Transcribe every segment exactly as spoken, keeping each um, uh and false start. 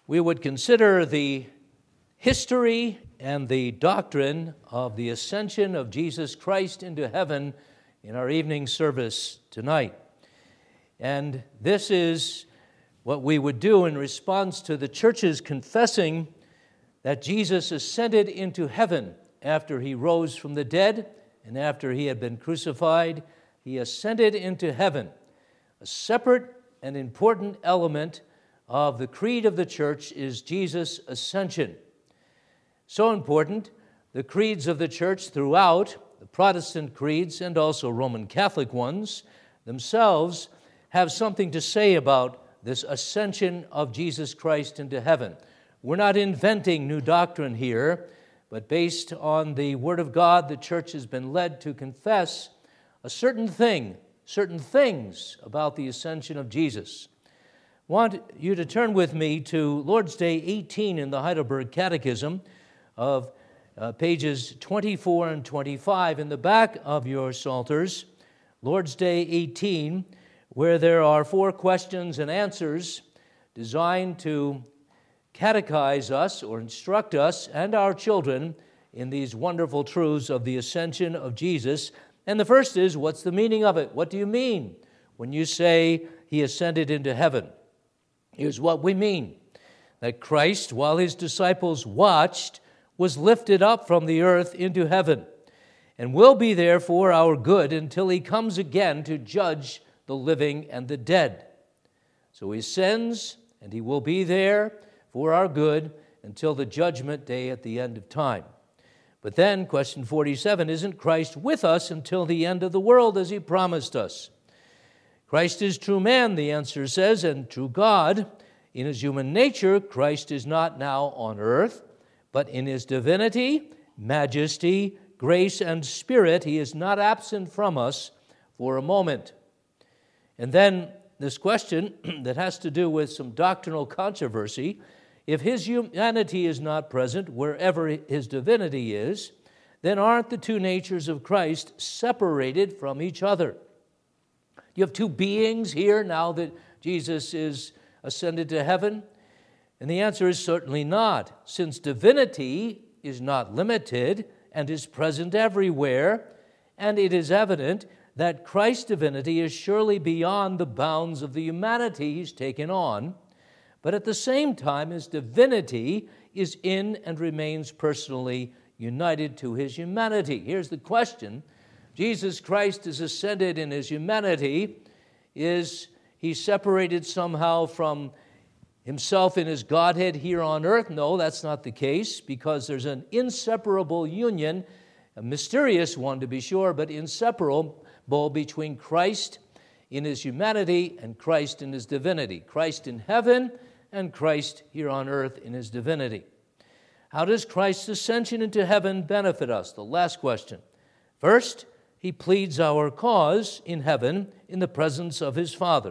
we would consider the history and the doctrine of the ascension of Jesus Christ into heaven in our evening service tonight. And this is what we would do in response to the church's confessing that Jesus ascended into heaven after he rose from the dead and after he had been crucified. He ascended into heaven. A separate and important element of the creed of the church is Jesus' ascension. So important, the creeds of the church throughout, the Protestant creeds and also Roman Catholic ones, themselves have something to say about this ascension of Jesus Christ into heaven. We're not inventing new doctrine here, but based on the Word of God, the church has been led to confess a certain thing, certain things about the ascension of Jesus. I want you to turn with me to Lord's Day eighteen in the Heidelberg Catechism of uh, pages twenty-four and twenty-five in the back of your Psalters, Lord's Day eighteen, where there are four questions and answers designed to catechize us or instruct us and our children in these wonderful truths of the ascension of Jesus. And the first is, what's the meaning of it? What do you mean when you say he ascended into heaven? Here's what we mean: that Christ, while his disciples watched, was lifted up from the earth into heaven and will be there for our good until he comes again to judge the living and the dead. So he ascends, and he will be there for our good until the judgment day at the end of time. But then, question forty-seven, isn't Christ with us until the end of the world as he promised us? Christ is true man, the answer says, and true God. In his human nature, Christ is not now on earth, but in his divinity, majesty, grace, and spirit, he is not absent from us for a moment. And then this question that has to do with some doctrinal controversy: if his humanity is not present wherever his divinity is, then aren't the two natures of Christ separated from each other? You have two beings here now that Jesus is ascended to heaven? And the answer is certainly not, since divinity is not limited and is present everywhere, and it is evident that Christ's divinity is surely beyond the bounds of the humanity he's taken on, but at the same time his divinity is in and remains personally united to his humanity. Here's the question: Jesus Christ is ascended in his humanity. Is he separated somehow from himself in his Godhead here on earth? No, that's not the case, because there's an inseparable union, a mysterious one to be sure, but inseparable between Christ in his humanity and Christ in his divinity. Christ in heaven and Christ here on earth in his divinity. How does Christ's ascension into heaven benefit us? The last question. First, he pleads our cause in heaven in the presence of his Father.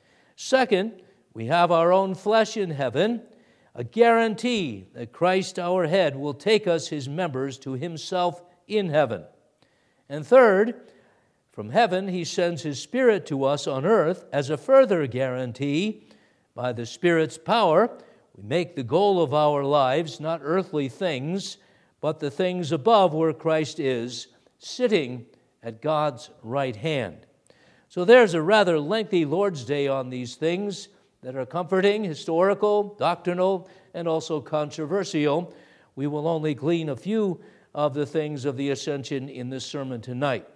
Second, we have our own flesh in heaven, a guarantee that Christ our head will take us, his members, to himself in heaven. And third, from heaven he sends his Spirit to us on earth as a further guarantee. By the Spirit's power, we make the goal of our lives not earthly things, but the things above where Christ is, sitting at God's right hand. So there's a rather lengthy Lord's Day on these things that are comforting, historical, doctrinal, and also controversial. We will only glean a few of the things of the ascension in this sermon tonight.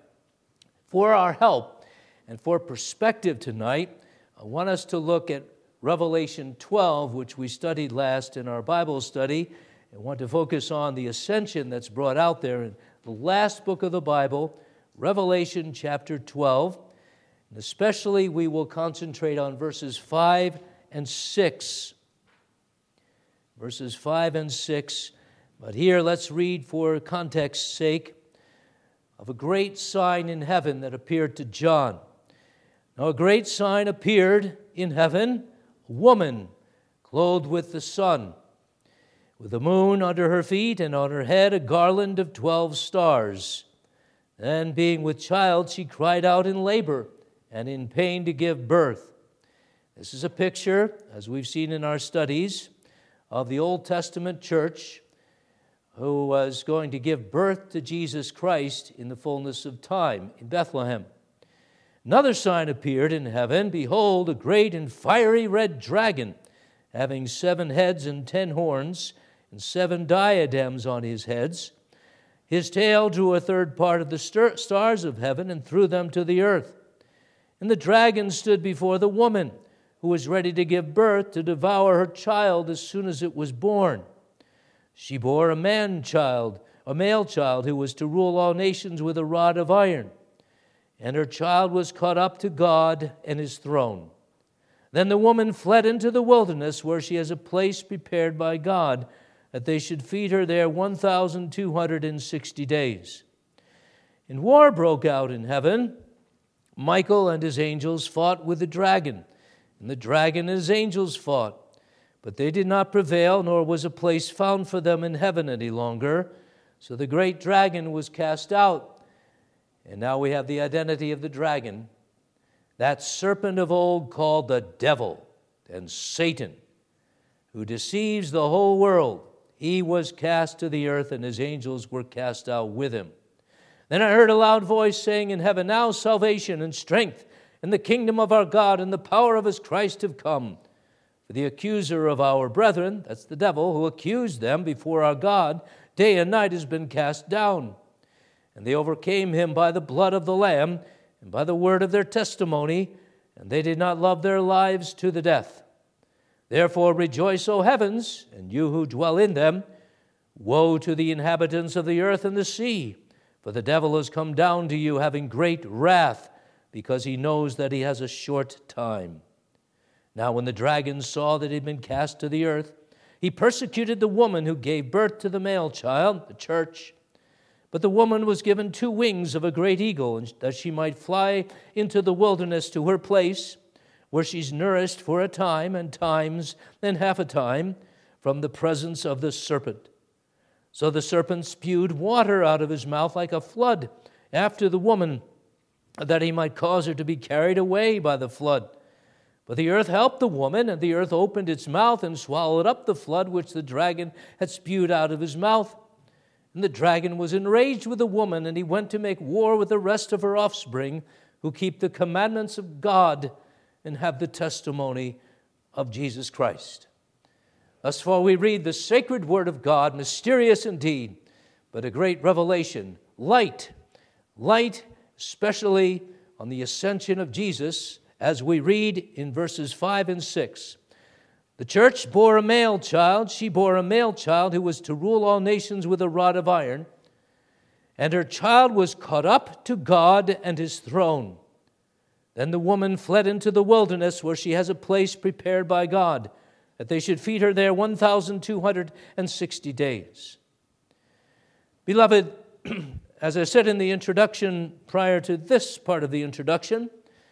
For our help and for perspective tonight, I want us to look at Revelation twelve, which we studied last in our Bible study. I want to focus on the ascension that's brought out there in the last book of the Bible, Revelation chapter twelve. And especially we will concentrate on verses five and six. Verses five and six. But here let's read for context's sake of a great sign in heaven that appeared to John. Now a great sign appeared in heaven, a woman clothed with the sun, with the moon under her feet, and on her head a garland of twelve stars. Then, being with child, she cried out in labor and in pain to give birth. This is a picture, as we've seen in our studies, of the Old Testament church who was going to give birth to Jesus Christ in the fullness of time in Bethlehem. Another sign appeared in heaven. Behold, a great and fiery red dragon, having seven heads and ten horns, and seven diadems on his heads. His tail drew a third part of the star- stars of heaven and threw them to the earth. And the dragon stood before the woman, who was ready to give birth, to devour her child as soon as it was born. She bore a man child, a male child, who was to rule all nations with a rod of iron. And her child was caught up to God and his throne. Then the woman fled into the wilderness, where she has a place prepared by God, that they should feed her there one thousand two hundred sixty days. And war broke out in heaven. Michael and his angels fought with the dragon, and the dragon and his angels fought. But they did not prevail, nor was a place found for them in heaven any longer. So the great dragon was cast out. And now we have the identity of the dragon, that serpent of old called the devil and Satan, who deceives the whole world. He was cast to the earth, and his angels were cast out with him. Then I heard a loud voice saying in heaven, Now salvation and strength and the kingdom of our God and the power of his Christ have come. For the accuser of our brethren, that's the devil, who accused them before our God, day and night has been cast down. And they overcame him by the blood of the Lamb and by the word of their testimony, and they did not love their lives to the death. Therefore rejoice, O heavens, and you who dwell in them. Woe to the inhabitants of the earth and the sea, for the devil has come down to you having great wrath, because he knows that he has a short time. Now when the dragon saw that he had been cast to the earth, he persecuted the woman who gave birth to the male child, the church. But the woman was given two wings of a great eagle, that she might fly into the wilderness to her place, where she's nourished for a time and times and half a time from the presence of the serpent. So the serpent spewed water out of his mouth like a flood after the woman, that he might cause her to be carried away by the flood. But the earth helped the woman, and the earth opened its mouth and swallowed up the flood which the dragon had spewed out of his mouth. And the dragon was enraged with the woman, and he went to make war with the rest of her offspring, who keep the commandments of God and have the testimony of Jesus Christ. Thus far we read the sacred word of God, mysterious indeed, but a great revelation, light, light especially on the ascension of Jesus, as we read in verses five and six. The church bore a male child. She bore a male child who was to rule all nations with a rod of iron. And her child was caught up to God and his throne. Then the woman fled into the wilderness, where she has a place prepared by God, that they should feed her there one thousand two hundred sixty days. Beloved, as I said in the introduction, prior to this part of the introduction,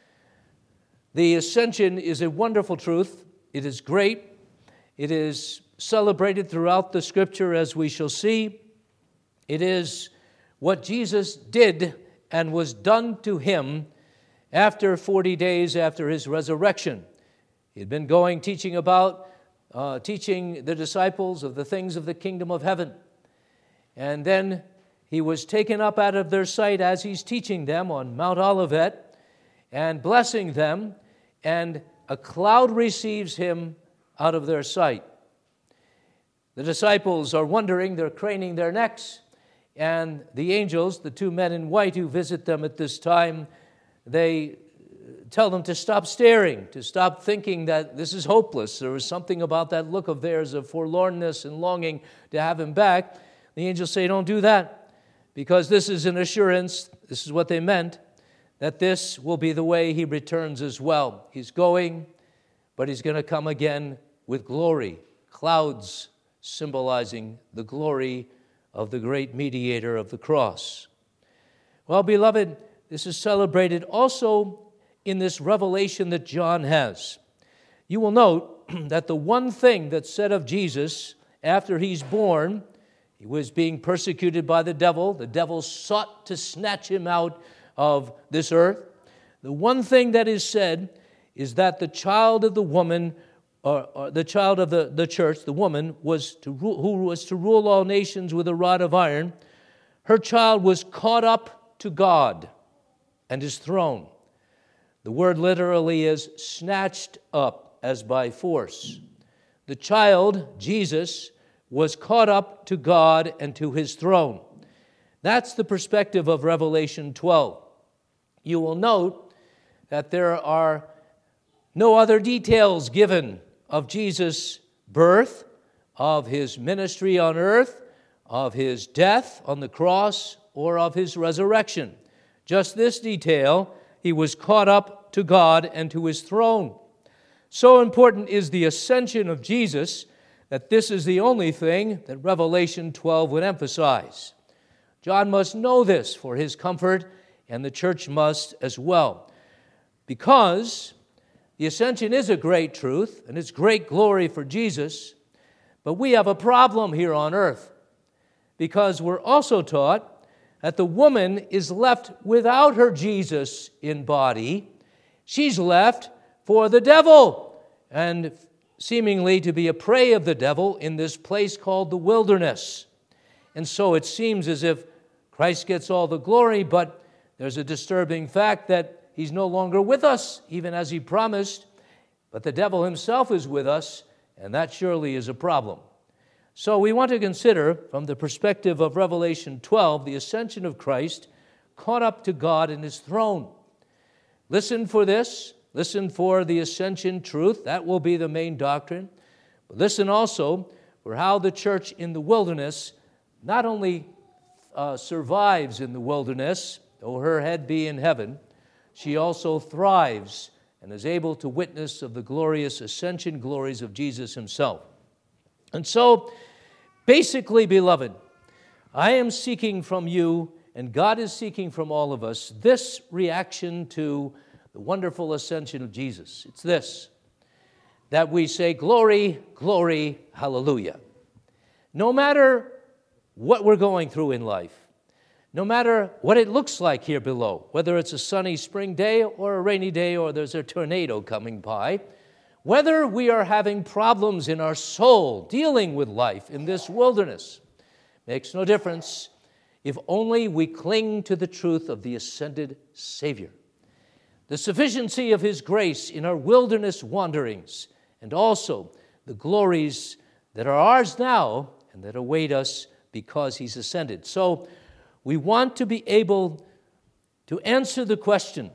the ascension is a wonderful truth. It is great. It is celebrated throughout the Scripture, as we shall see. It is what Jesus did and was done to him after forty days after his resurrection. He had been going teaching about, uh, teaching the disciples of the things of the kingdom of heaven. And then he was taken up out of their sight as he's teaching them on Mount Olivet and blessing them, and a cloud receives him out of their sight. The disciples are wondering, they're craning their necks, and the angels, the two men in white who visit them at this time, they tell them to stop staring, to stop thinking that this is hopeless. There was something about that look of theirs of forlornness and longing to have him back. The angels say, don't do that, because this is an assurance, this is what they meant, that this will be the way he returns as well. He's going, but he's going to come again with glory, clouds symbolizing the glory of the great mediator of the cross. Well, beloved, this is celebrated also in this revelation that John has. You will note that the one thing that's said of Jesus after he's born, he was being persecuted by the devil. The devil sought to snatch him out of this earth. The one thing that is said is that the child of the woman or, or the child of the, the church, the woman, was to ru- who was to rule all nations with a rod of iron, her child was caught up to God and his throne. The word literally is snatched up as by force. The child, Jesus, was caught up to God and to his throne. That's the perspective of Revelation twelve. You will note that there are no other details given of Jesus' birth, of his ministry on earth, of his death on the cross, or of his resurrection. Just this detail: he was caught up to God and to his throne. So important is the ascension of Jesus that this is the only thing that Revelation twelve would emphasize. John must know this for his comfort, and the church must as well. Because the ascension is a great truth, and it's great glory for Jesus, but we have a problem here on earth, because we're also taught that the woman is left without her Jesus in body. She's left for the devil, and seemingly to be a prey of the devil in this place called the wilderness. And so it seems as if Christ gets all the glory, but there's a disturbing fact that he's no longer with us, even as he promised. But the devil himself is with us, and that surely is a problem. So we want to consider, from the perspective of Revelation twelve, the ascension of Christ caught up to God in his throne. Listen for this. Listen for the ascension truth. That will be the main doctrine. But listen also for how the church in the wilderness not only uh, survives in the wilderness, though her head be in heaven, she also thrives and is able to witness of the glorious ascension glories of Jesus himself. And so, basically, beloved, I am seeking from you, and God is seeking from all of us, this reaction to the wonderful ascension of Jesus. It's this, that we say, glory, glory, hallelujah. No matter what we're going through in life, no matter what it looks like here below, whether it's a sunny spring day or a rainy day or there's a tornado coming by, whether we are having problems in our soul dealing with life in this wilderness, makes no difference if only we cling to the truth of the ascended Savior. The sufficiency of his grace in our wilderness wanderings, and also the glories that are ours now and that await us because he's ascended. So we want to be able to answer the question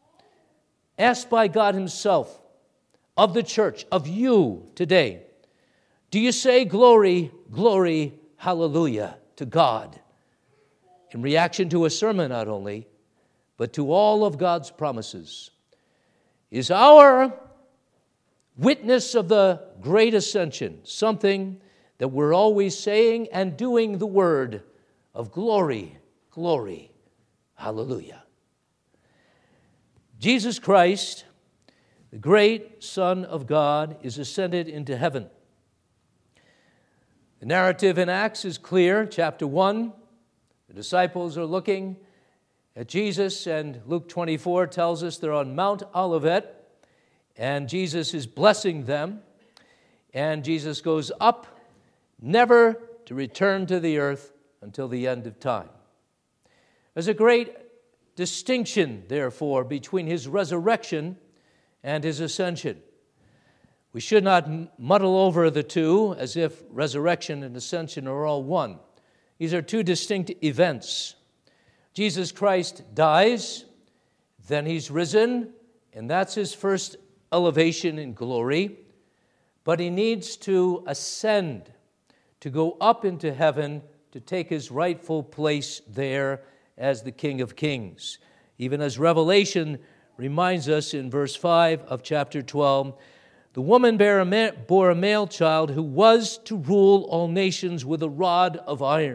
asked by God himself of the church, of you today. Do you say glory, glory, hallelujah to God? In reaction to a sermon not only, but to all of God's promises. Is our witness of the great ascension something that we're always saying and doing the word of glory, glory, hallelujah? Jesus Christ, the great Son of God, is ascended into heaven. The narrative in Acts is clear. Chapter one, the disciples are looking at Jesus, and Luke twenty-four tells us they're on Mount Olivet, and Jesus is blessing them, and Jesus goes up, never to return to the earth until the end of time. There's a great distinction, therefore, between his resurrection and his ascension. We should not muddle over the two as if resurrection and ascension are all one. These are two distinct events. Jesus Christ dies, then he's risen, and that's his first elevation in glory. But he needs to ascend, to go up into heaven, to take his rightful place there as the King of Kings. Even as Revelation reminds us in verse five of chapter twelve, the woman bare a ma- bore a male child who was to rule all nations with a rod of iron.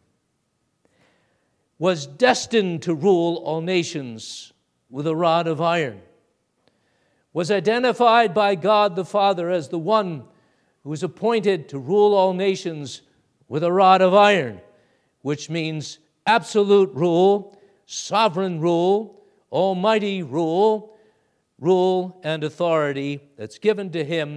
Was destined to rule all nations with a rod of iron. Was identified by God the Father as the one who was appointed to rule all nations with a rod of iron, which means absolute rule, sovereign rule, almighty rule, rule and authority that's given to him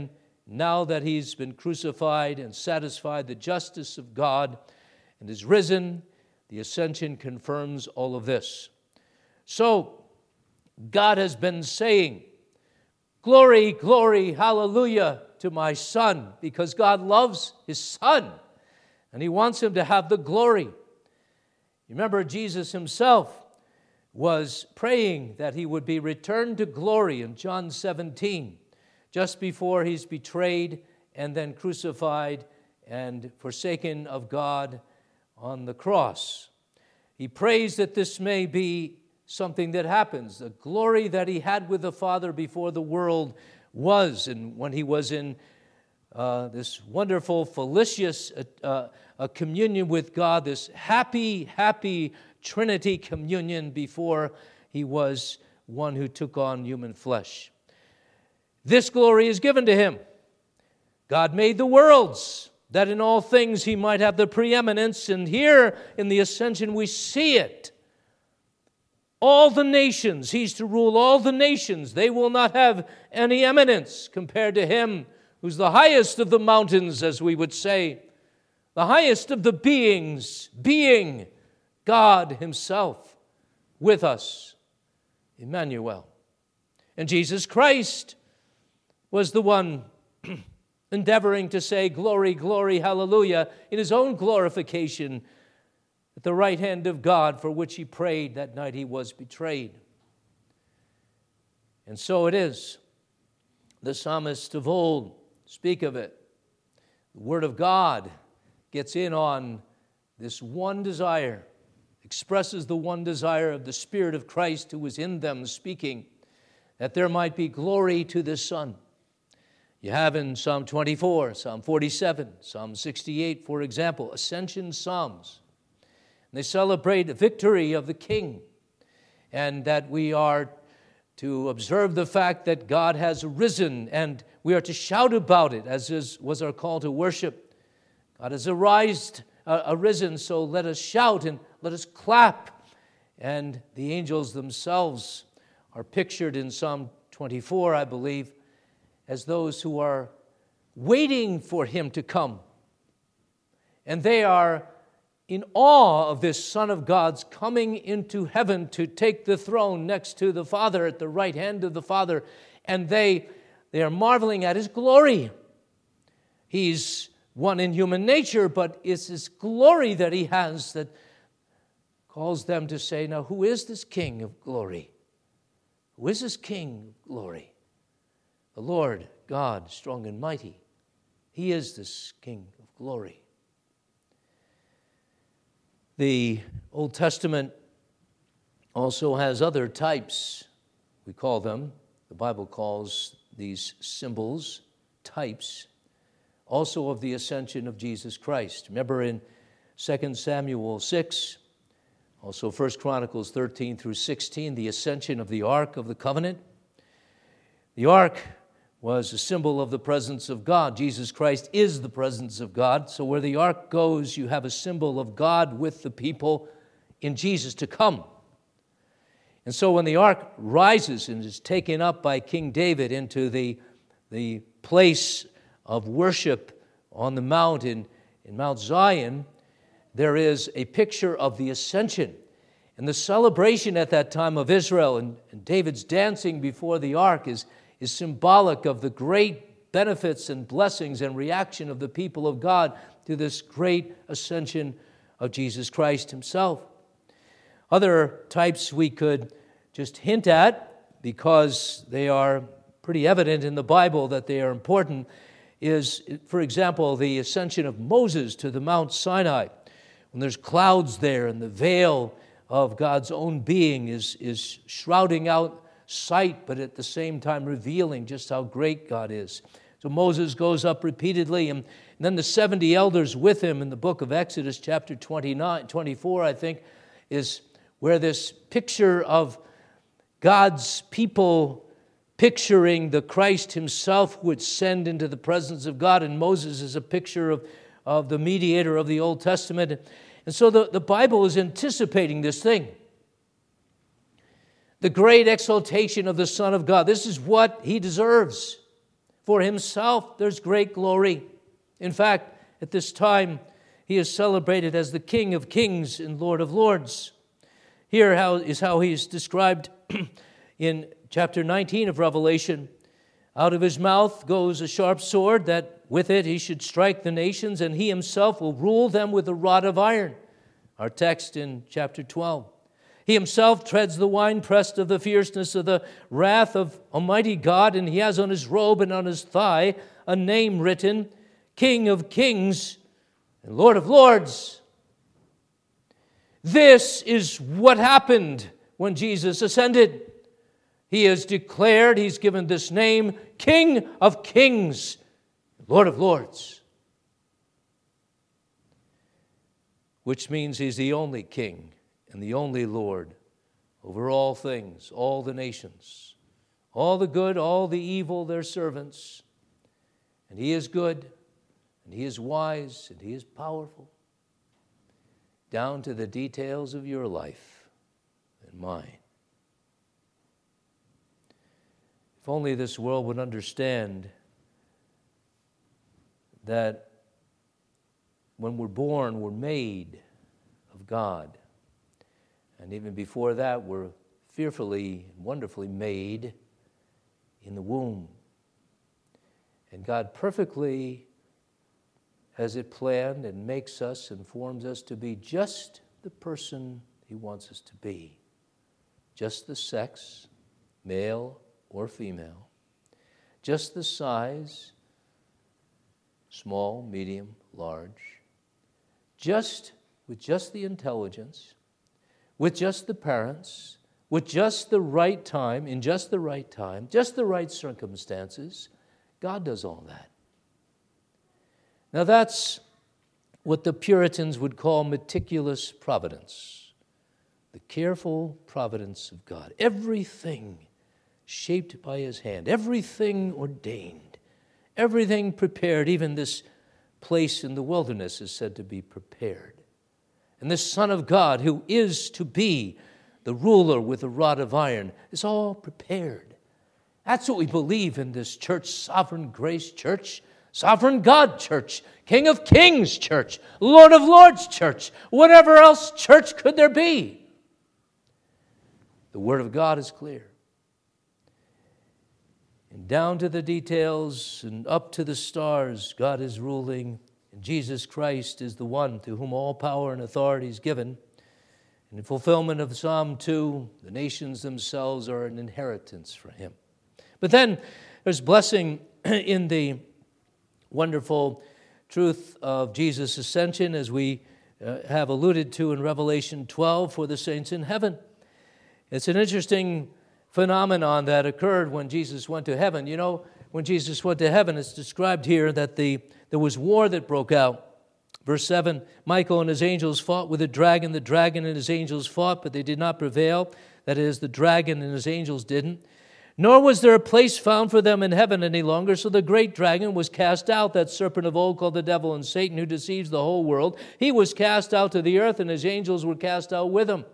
Now that he's been crucified and satisfied the justice of God and is risen, the ascension confirms all of this. So, God has been saying, glory, glory, hallelujah to my Son, because God loves his Son, and he wants him to have the glory. Remember, Jesus himself was praying that he would be returned to glory in John seventeen, just before he's betrayed and then crucified and forsaken of God on the cross. He prays that this may be something that happens. The glory that he had with the Father before the world was, and when he was in uh, this wonderful, felicitous uh, uh, communion with God, this happy, happy Trinity communion before he was one who took on human flesh. This glory is given to him. God made the worlds, that in all things he might have the preeminence, and here in the ascension we see it. All the nations, he's to rule all the nations. They will not have any eminence compared to him who's the highest of the mountains, as we would say, the highest of the beings, being God himself with us, Emmanuel. And Jesus Christ was the one endeavoring to say, glory, glory, hallelujah, in his own glorification at the right hand of God, for which he prayed that night he was betrayed. And so it is. The psalmists of old speak of it. The Word of God gets in on this one desire, expresses the one desire of the Spirit of Christ who was in them speaking, that there might be glory to the Son. You have in Psalm twenty-four, Psalm forty-seven, Psalm sixty-eight, for example, ascension psalms. And they celebrate the victory of the King, and that we are to observe the fact that God has risen, and we are to shout about it, as is, was our call to worship. God has arised, uh, arisen, so let us shout and let us clap. And the angels themselves are pictured in Psalm twenty-four, I believe, as those who are waiting for him to come. And they are in awe of this Son of God's coming into heaven to take the throne next to the Father, at the right hand of the Father. And they, they are marveling at his glory. He's one in human nature, but it's his glory that he has that calls them to say, now who is this King of glory? Who is this King of glory? The Lord God, strong and mighty. He is this King of glory. The Old Testament also has other types, we call them. The Bible calls these symbols types, also of the ascension of Jesus Christ. Remember in Second Samuel six, also First Chronicles thirteen through sixteen, the ascension of the Ark of the Covenant. The Ark was a symbol of the presence of God. Jesus Christ is the presence of God. So where the ark goes, you have a symbol of God with the people in Jesus to come. And so when the ark rises and is taken up by King David into the, the place of worship on the mount in, in Mount Zion, there is a picture of the ascension. And the celebration at that time of Israel and, and David's dancing before the ark is is symbolic of the great benefits and blessings and reaction of the people of God to this great ascension of Jesus Christ himself. Other types we could just hint at, because they are pretty evident in the Bible that they are important, is, for example, the ascension of Moses to the Mount Sinai. When there's clouds there and the veil of God's own being is, is shrouding out sight, but at the same time revealing just how great God is. So Moses goes up repeatedly, and, and then the seventy elders with him in the book of Exodus, chapter twenty-nine, twenty-four, I think, is where this picture of God's people picturing the Christ himself would send into the presence of God, and Moses is a picture of, of the mediator of the Old Testament. And so the, the Bible is anticipating this thing. The great exaltation of the Son of God. This is what he deserves. for himself there's great glory. In fact, at this time, he is celebrated as the King of Kings and Lord of Lords. Here how, is how he is described in chapter nineteen of Revelation. Out of his mouth goes a sharp sword, that with it he should strike the nations, and he himself will rule them with a rod of iron. Our text in chapter twelve. He himself treads the winepress of the fierceness of the wrath of Almighty God, and he has on his robe and on his thigh a name written, King of Kings and Lord of Lords. This is what happened when Jesus ascended. He is declared, he's given this name, King of Kings, Lord of Lords. Which means he's the only King and the only Lord over all things, all the nations. All the good, all the evil, their servants. And he is good, and he is wise, and he is powerful. Down to the details of your life and mine. If only this world would understand that when we're born, we're made of God. And even before that, we're fearfully and wonderfully made in the womb. And God perfectly has it planned and makes us and forms us to be just the person he wants us to be. Just the sex, male or female. Just the size, small, medium, large. Just with just the intelligence, with just the parents, with just the right time, in just the right time, just the right circumstances. God does all that. Now that's what the Puritans would call meticulous providence. The careful providence of God. Everything shaped by his hand. Everything ordained. Everything prepared. Even this place in the wilderness is said to be prepared. And this Son of God, who is to be the ruler with a rod of iron, is all prepared. That's what we believe in this church, Sovereign Grace Church, Sovereign God Church, King of Kings Church, Lord of Lords Church. Whatever else church could there be? The Word of God is clear. And down to the details and up to the stars, God is ruling. And Jesus Christ is the one to whom all power and authority is given. And in fulfillment of Psalm two, the nations themselves are an inheritance for him. But then there's blessing in the wonderful truth of Jesus' ascension, as we uh, have alluded to in Revelation twelve for the saints in heaven. It's an interesting phenomenon that occurred when Jesus went to heaven. You know, when Jesus went to heaven, it's described here that the there was war that broke out. Verse seven, Michael and his angels fought with the dragon. The dragon and his angels fought, but they did not prevail. That is, the dragon and his angels didn't. Nor was there a place found for them in heaven any longer, so the great dragon was cast out, that serpent of old called the devil and Satan, who deceives the whole world. He was cast out to the earth, and his angels were cast out with him.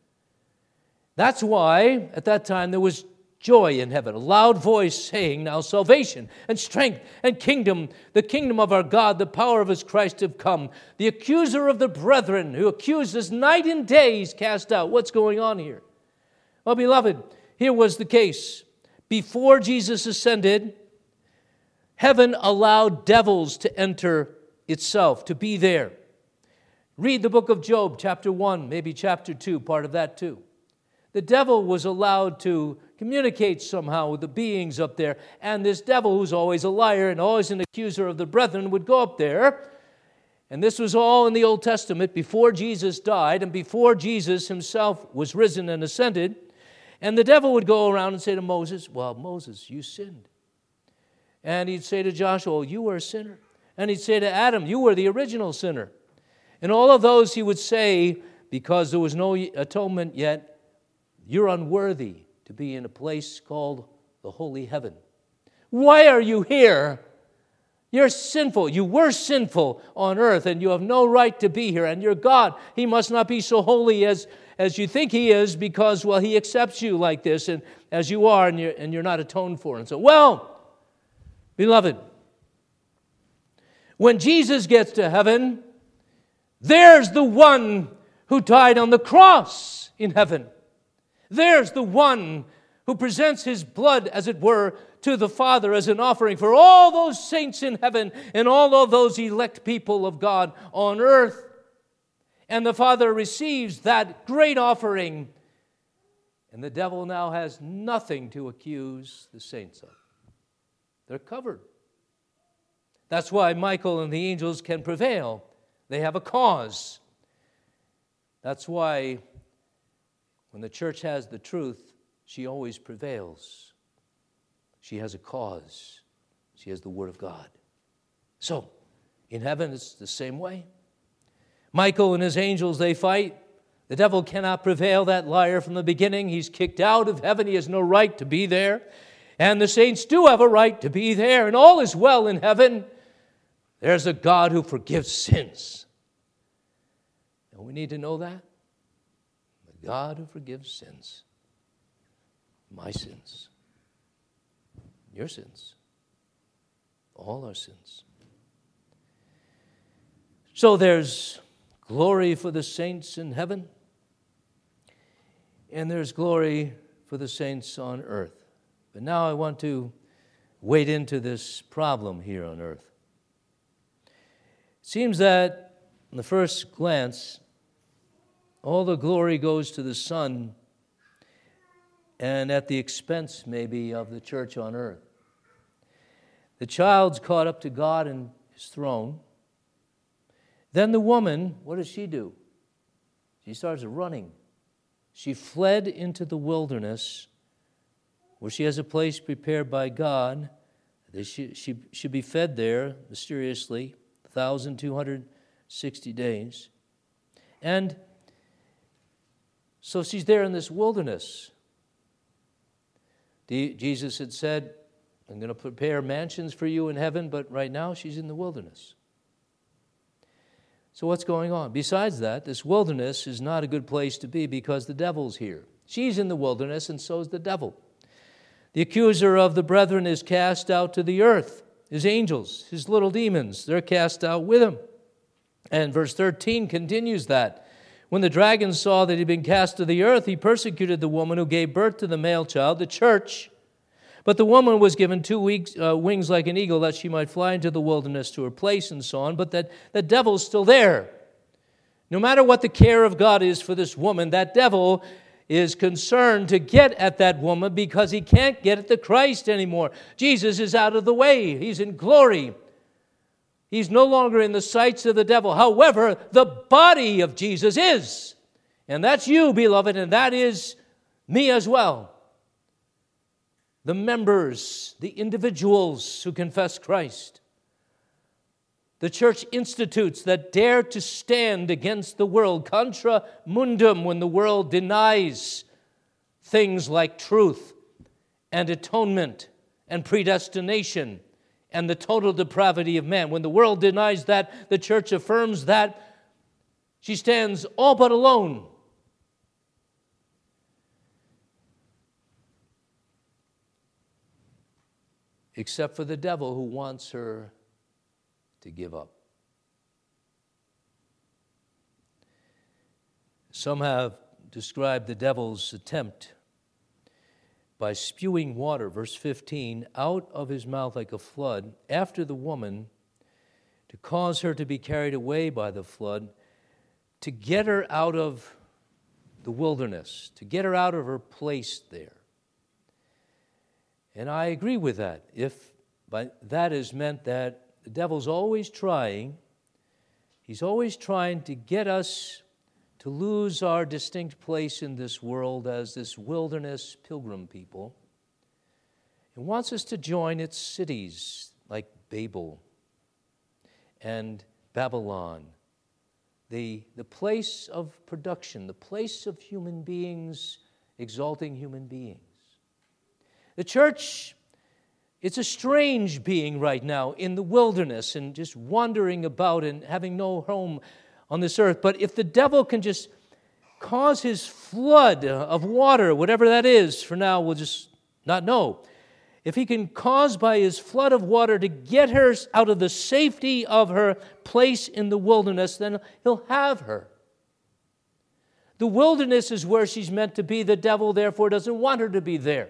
That's why, at that time, there was joy in heaven, a loud voice saying, now salvation and strength and kingdom, the kingdom of our God, the power of his Christ have come. The accuser of the brethren, who accused us night and day, he's cast out. What's going on here? Well, beloved, here was the case. Before Jesus ascended, heaven allowed devils to enter itself, to be there. Read the book of Job, chapter one, maybe chapter two, part of that too. The devil was allowed to communicate somehow with the beings up there, and this devil, who's always a liar and always an accuser of the brethren, would go up there. And this was all in the Old Testament before Jesus died and before Jesus himself was risen and ascended. And the devil would go around and say to Moses, well, Moses, you sinned. And he'd say to Joshua, well, you were a sinner. And he'd say to Adam, you were the original sinner. And all of those he would say, because there was no atonement yet, you're unworthy to be in a place called the holy heaven. Why are you here? You're sinful. You were sinful on earth, and you have no right to be here. And your God, he must not be so holy as, as you think he is, because, well, he accepts you like this, and as you are, and you're, and you're not atoned for. And so, well, Beloved, when Jesus gets to heaven, there's the one who died on the cross in heaven. There's the one who presents his blood, as it were, to the Father as an offering for all those saints in heaven and all of those elect people of God on earth. And the Father receives that great offering, and the devil now has nothing to accuse the saints of. They're covered. That's why Michael and the angels can prevail. They have a cause. That's why when the church has the truth, she always prevails. She has a cause. She has the Word of God. So, in heaven, it's the same way. Michael and his angels, they fight. The devil cannot prevail, that liar, from the beginning. He's kicked out of heaven. He has no right to be there. And the saints do have a right to be there. And all is well in heaven. There's a God who forgives sins. And we need to know that. The God who forgives sins. My sins. Your sins. All our sins. So there's glory for the saints in heaven, and there's glory for the saints on earth. But now I want to wade into this problem here on earth. It seems that, in the first glance, all the glory goes to the Son, and at the expense, maybe, of the church on earth. The child's caught up to God and his throne. Then the woman, what does she do? She starts running. She fled into the wilderness, where she has a place prepared by God. She, she should be fed there mysteriously, one thousand two hundred sixty days. And so she's there in this wilderness. Jesus had said, I'm going to prepare mansions for you in heaven, but right now she's in the wilderness. So what's going on? Besides that, this wilderness is not a good place to be because the devil's here. She's in the wilderness, and so is the devil. The accuser of the brethren is cast out to the earth. His angels, his little demons, they're cast out with him. And verse thirteen continues that. When the dragon saw that he had been cast to the earth, he persecuted the woman who gave birth to the male child, the church. But the woman was given two weeks, uh, wings like an eagle, that she might fly into the wilderness to her place, and so on. But that the devil's still there. No matter what the care of God is for this woman, that devil is concerned to get at that woman because he can't get at the Christ anymore. Jesus is out of the way. He's in glory. He's no longer in the sights of the devil. However, the body of Jesus is. And that's you, beloved, and that is me as well. The members, the individuals who confess Christ. The church institutes that dare to stand against the world, contra mundum, when the world denies things like truth and atonement and predestination and the total depravity of man. When the world denies that, the church affirms that she stands all but alone. Except for the devil, who wants her to give up. Some have described the devil's attempt by spewing water, verse fifteen, out of his mouth like a flood, after the woman, to cause her to be carried away by the flood, to get her out of the wilderness, to get her out of her place there. And I agree with that, if by that is meant that the devil's always trying, he's always trying to get us to lose our distinct place in this world as this wilderness pilgrim people. He wants us to join its cities like Babel and Babylon, the, the place of production, the place of human beings exalting human beings. The church, it's a strange being right now in the wilderness and just wandering about and having no home on this earth. But if the devil can just cause his flood of water, whatever that is, for now we'll just not know. if he can cause by his flood of water to get her out of the safety of her place in the wilderness, then he'll have her. The wilderness is where she's meant to be. The devil, therefore, doesn't want her to be there.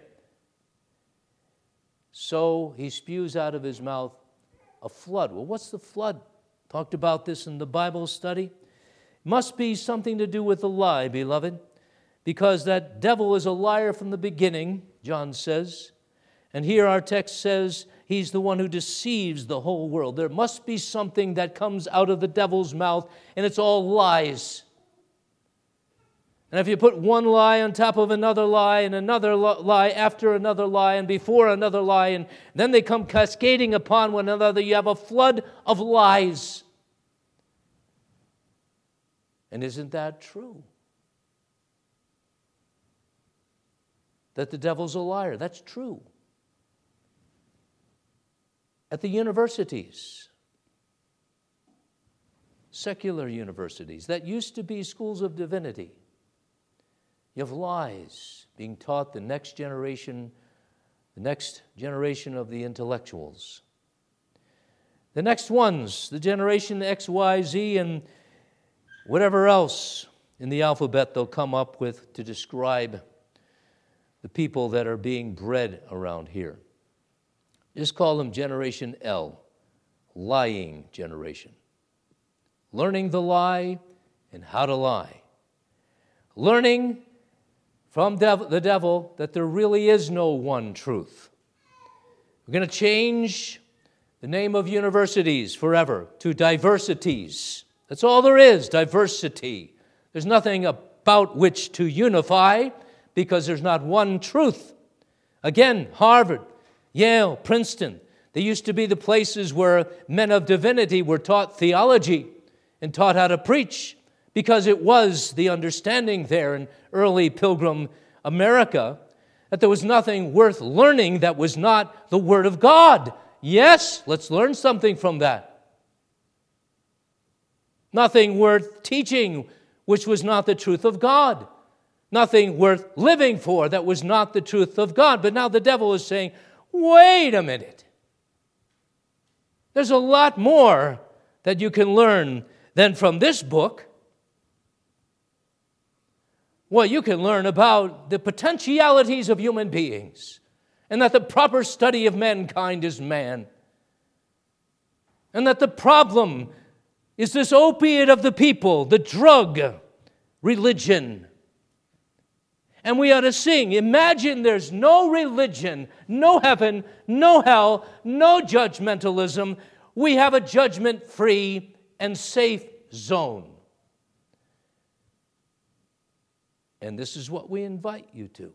So he spews out of his mouth a flood. Well, what's the flood? Talked about this in the Bible study. It must be something to do with a lie, beloved, because that devil is a liar from the beginning, John says. And here our text says he's the one who deceives the whole world. There must be something that comes out of the devil's mouth, and it's all lies. And if you put one lie on top of another lie and another lie after another lie and before another lie, and then they come cascading upon one another, you have a flood of lies. And isn't that true? That the devil's a liar. That's true. At the universities, secular universities, that used to be schools of divinity, you have lies being taught the next generation, the next generation of the intellectuals. The next ones, the generation X, Y, Z, and whatever else in the alphabet they'll come up with to describe the people that are being bred around here. Just call them Generation L, lying generation. Learning the lie and how to lie. Learning from dev- the devil that there really is no one truth. We're going to change the name of universities forever to diversities. That's all there is, diversity. There's nothing about which to unify because there's not one truth. Again, Harvard, Yale, Princeton, they used to be the places where men of divinity were taught theology and taught how to preach, because it was the understanding there in early Pilgrim America that there was nothing worth learning that was not the Word of God. Yes, let's learn something from that. Nothing worth teaching which was not the truth of God. Nothing worth living for that was not the truth of God. But now the devil is saying, wait a minute. There's a lot more that you can learn than from this book. Well, you can learn about the potentialities of human beings and that the proper study of mankind is man. And that the problem is this opiate of the people, the drug, religion. And we ought to sing, imagine there's no religion, no heaven, no hell, no judgmentalism. We have a judgment-free and safe zone. And this is what we invite you to.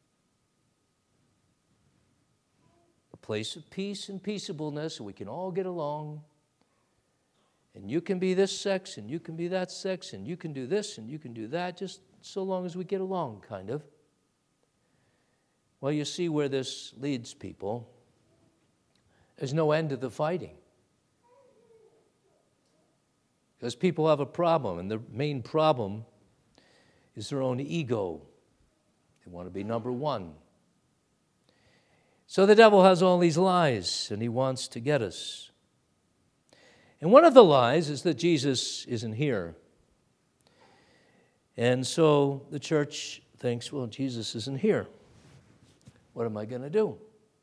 A place of peace and peaceableness, so we can all get along. And you can be this sex, and you can be that sex, and you can do this, and you can do that, just so long as we get along, kind of. Well, you see where this leads people. There's no end to the fighting. Because people have a problem, and the main problem is their own ego. They want to be number one. So the devil has all these lies, and he wants to get us. And one of the lies is that Jesus isn't here. And so the church thinks, well, Jesus isn't here. What am I going to do?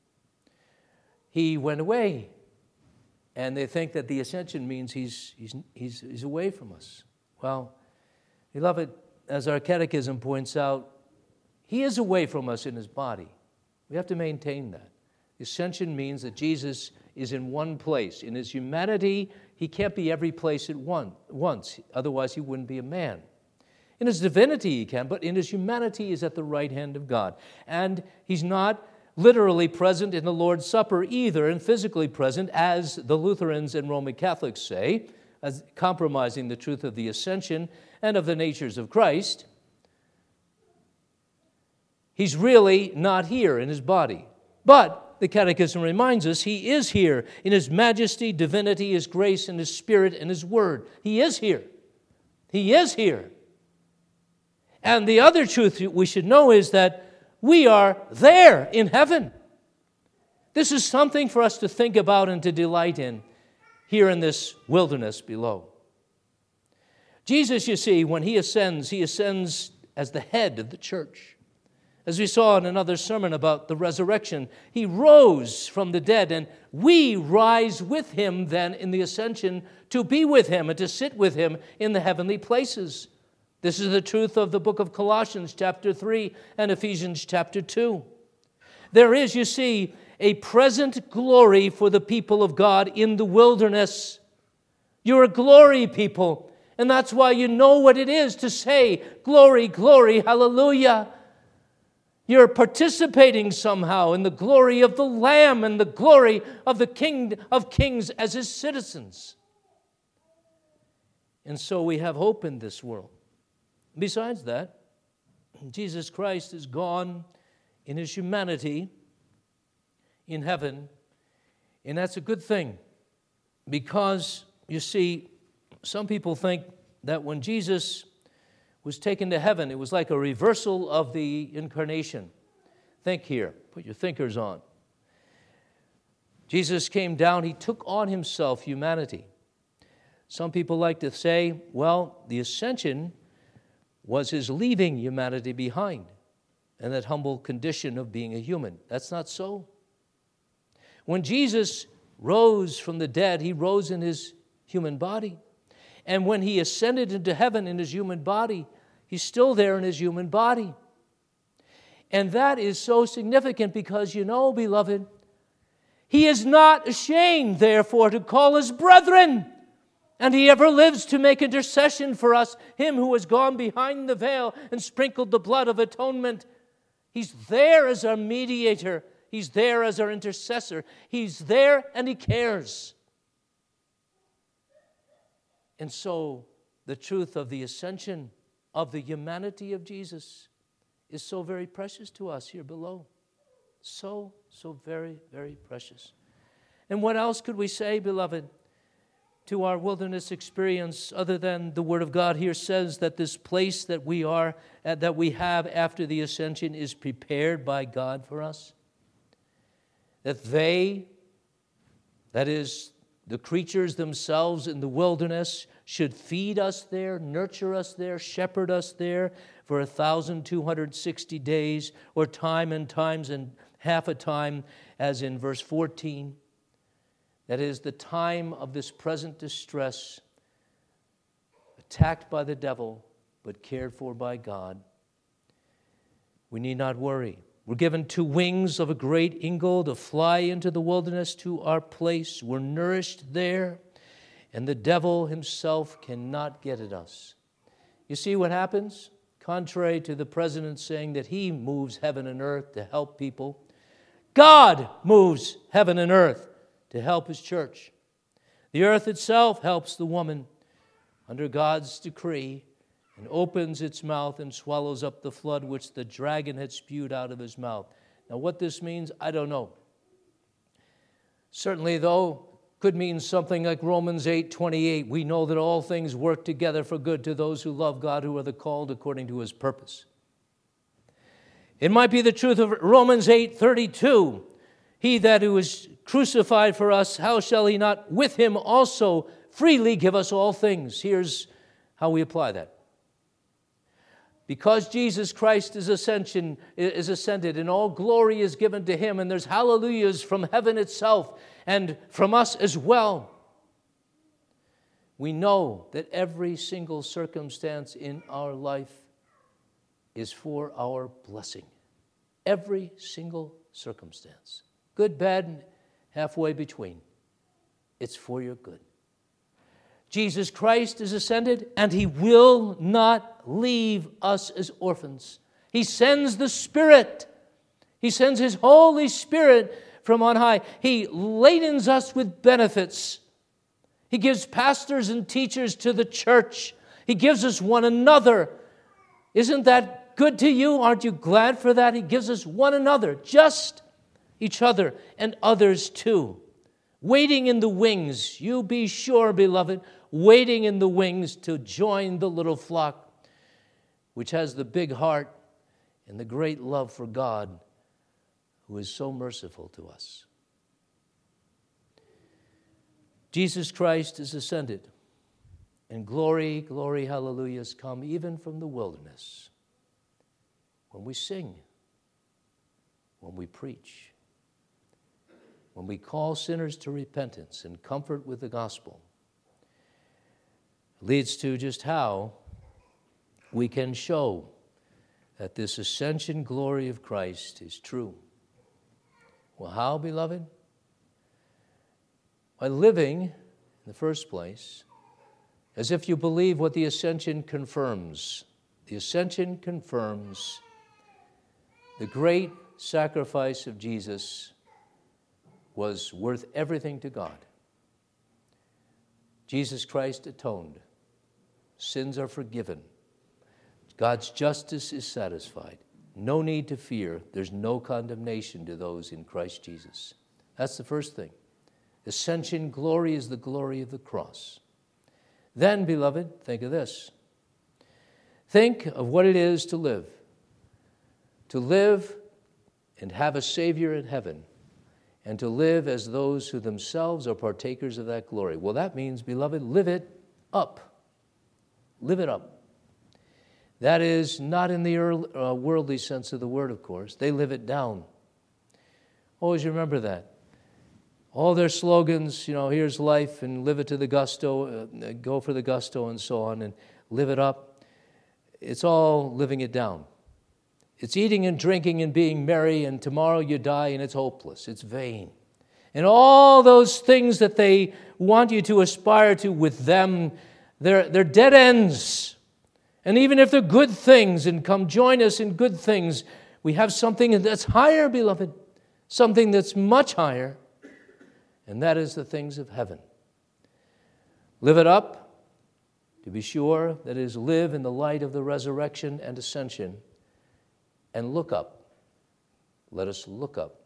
He went away. And they think that the ascension means he's, he's, he's, he's away from us. Well, beloved, as our catechism points out, he is away from us in his body. We have to maintain that. The ascension means that Jesus is in one place. In his humanity, he can't be every place at one, once. Otherwise, he wouldn't be a man. In his divinity, he can, but in his humanity, he is at the right hand of God. And he's not literally present in the Lord's Supper either, and physically present, as the Lutherans and Roman Catholics say, as compromising the truth of the ascension and of the natures of Christ. He's really not here in his body. But the Catechism reminds us he is here in his majesty, divinity, his grace, and his spirit, and his word. He is here. He is here. And the other truth we should know is that we are there in heaven. This is something for us to think about and to delight in here in this wilderness below. Jesus, you see, when he ascends, he ascends as the head of the church. As we saw in another sermon about the resurrection, he rose from the dead, and we rise with him then in the ascension to be with him and to sit with him in the heavenly places. This is the truth of the book of Colossians chapter three and Ephesians chapter two. There is, you see, a present glory for the people of God in the wilderness. You're a glory people, and that's why you know what it is to say, glory, glory, hallelujah. You're participating somehow in the glory of the Lamb and the glory of the King of Kings as his citizens. And so we have hope in this world. Besides that, Jesus Christ is gone in his humanity in heaven, and that's a good thing because, you see, some people think that when Jesus was taken to heaven, it was like a reversal of the incarnation. Think here. Put your thinkers on. Jesus came down. He took on himself humanity. Some people like to say, well, the ascension was his leaving humanity behind and that humble condition of being a human. That's not so. When Jesus rose from the dead, he rose in his human body. And when he ascended into heaven in his human body, he's still there in his human body. And that is so significant because, you know, beloved, he is not ashamed, therefore, to call us brethren. And he ever lives to make intercession for us, him who has gone behind the veil and sprinkled the blood of atonement. He's there as our mediator. He's there as our intercessor. He's there and he cares. And so the truth of the ascension of the humanity of Jesus is so very precious to us here below. So, so very, very precious. And what else could we say, beloved, to our wilderness experience other than the Word of God here says that this place that we are, uh, that we have after the ascension is prepared by God for us? That they, that is, the creatures themselves in the wilderness, should feed us there, nurture us there, shepherd us there for one thousand two hundred sixty days, or time and times and half a time, as in verse fourteen. That is the time of this present distress, attacked by the devil, but cared for by God. We need not worry. We're given two wings of a great eagle to fly into the wilderness to our place. We're nourished there, and the devil himself cannot get at us. You see what happens? Contrary to the president saying that he moves heaven and earth to help people, God moves heaven and earth to help his church. The earth itself helps the woman under God's decree and opens its mouth and swallows up the flood which the dragon had spewed out of his mouth. Now what this means, I don't know. Certainly, though, could mean something like Romans eight twenty-eight. We know that all things work together for good to those who love God, who are the called according to his purpose. It might be the truth of Romans eight thirty-two. He that who is crucified for us, how shall he not with him also freely give us all things? Here's how we apply that. Because Jesus Christ is ascension is ascended and all glory is given to him, and there's hallelujahs from heaven itself and from us as well, we know that every single circumstance in our life is for our blessing. Every single circumstance. Good, bad, and halfway between. It's for your good. Jesus Christ is ascended, and he will not leave us as orphans. He sends the Spirit. He sends his Holy Spirit from on high. He ladens us with benefits. He gives pastors and teachers to the church. He gives us one another. Isn't that good to you? Aren't you glad for that? He gives us one another, just each other and others too. Waiting in the wings, you be sure, beloved, waiting in the wings to join the little flock, which has the big heart and the great love for God, who is so merciful to us. Jesus Christ is ascended, and glory, glory, hallelujah, has come even from the wilderness. When we sing, when we preach, when we call sinners to repentance and comfort with the gospel, leads to just how we can show that this ascension glory of Christ is true. Well, how, beloved? By living, in the first place, as if you believe what the ascension confirms. The ascension confirms the great sacrifice of Jesus was worth everything to God. Jesus Christ atoned. Sins are forgiven. God's justice is satisfied. No need to fear. There's no condemnation to those in Christ Jesus. That's the first thing. Ascension glory is the glory of the cross. Then, beloved, think of this. Think of what it is to live. To live and have a Savior in heaven, and to live as those who themselves are partakers of that glory. Well, that means, beloved, live it up. Live it up. That is not in the uh, worldly sense of the word, of course. They live it down. Always remember that. All their slogans, you know, here's life and live it to the gusto, uh, go for the gusto and so on, and live it up. It's all living it down. It's eating and drinking and being merry, and tomorrow you die and it's hopeless. It's vain. And all those things that they want you to aspire to with them, they're, they're dead ends. And even if they're good things, and come join us in good things, we have something that's higher, beloved, something that's much higher, and that is the things of heaven. Live it up, to be sure, that is, live in the light of the resurrection and ascension, and look up. Let us look up.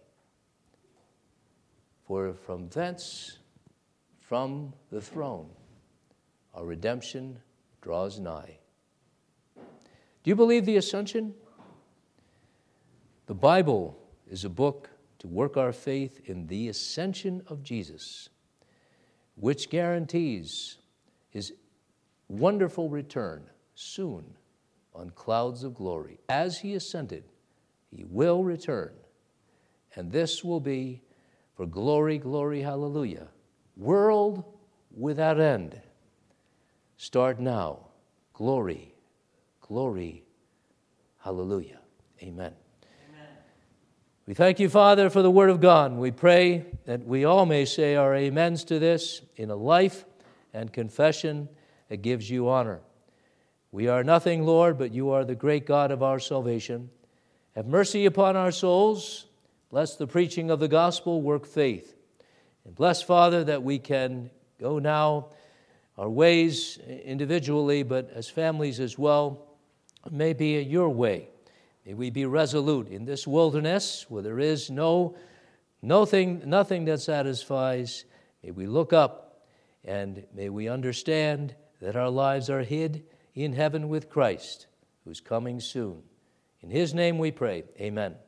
For from thence, from the throne, our redemption draws nigh. Do you believe the ascension? The Bible is a book to work our faith in the ascension of Jesus, which guarantees his wonderful return soon on clouds of glory. As he ascended, he will return. And this will be for glory, glory, hallelujah. World without end. Start now. Glory, glory, hallelujah. Amen. Amen. We thank you, Father, for the word of God. We pray that we all may say our amens to this in a life and confession that gives you honor. We are nothing, Lord, but you are the great God of our salvation. Have mercy upon our souls. Bless the preaching of the gospel, work faith. And bless, Father, that we can go now our ways individually, but as families as well. May be your way. May we be resolute in this wilderness where there is no nothing, nothing that satisfies. May we look up, and may we understand that our lives are hid in heaven with Christ, who's coming soon. In his name we pray. Amen.